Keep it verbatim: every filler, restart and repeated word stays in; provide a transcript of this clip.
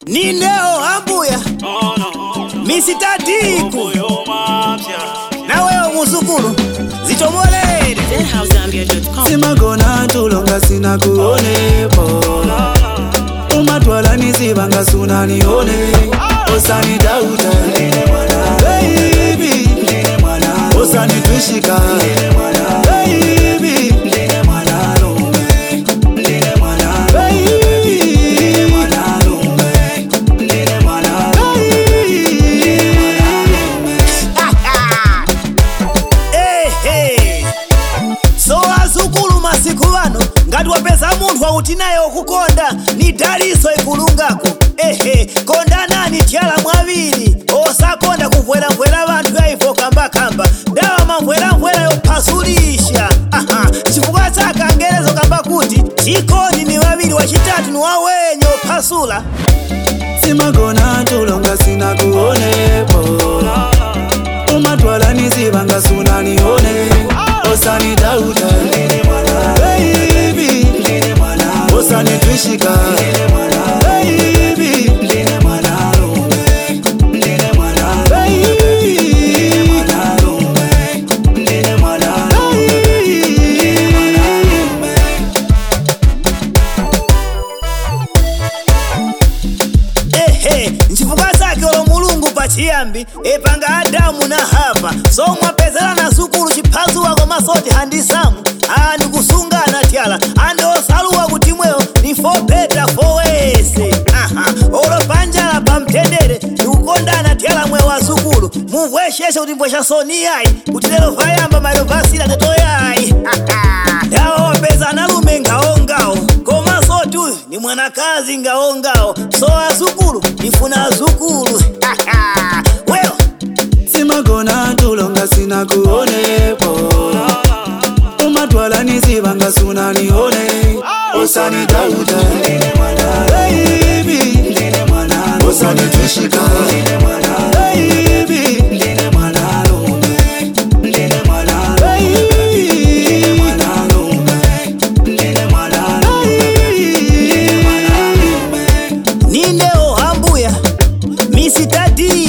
Nineo ambuya Misita Diku na wewe muzukuru zitomolele Simagona tulonga sina kuonepo Umatwala nizibanga suna nione Osani dauta Baby Osani twishika Baby ngati wapeza munthu wakuti naye okukonda ni daliso ikulungako ehe konda nani tyala mwaviri osakonda kuvweramvwera vanthu yaivo kambakamba dawa mamvweramvwera yophasulisha aha chifukwa chake Angerezo kamba kuti chikondi ni waviri wachitatu ni wawenye ophasula. Simagona tulonga sina kuonepo Umatwala nizibanga suna nione Osani dauta Baby Osani twishika Baby nchifukwa zake olo Mulungu pachiyambi epanga Adamu na Hava so mwapezera na sukulu chiphazuwa komasoti handisamu ani kusungana tyala ande osaluwa kuti mweyo ni fopeta fowese aha olo panjala pamtendere nikukondana tyala mwe wa sukulu muvwesheshe kuti mbwesha soni yayi kuti lero vayamba mailo vasila teto yayi dawa wapeza nalume ngaongao komasoti uyu ni mwanakazi ngaongao so azukulu nifuna azukulu weyo. Simagona tulonga sina kuonepo Umatwala nizibanga suna nione Osani dauta Baby Osani twishika Baby Nineo ambuya Misita Diku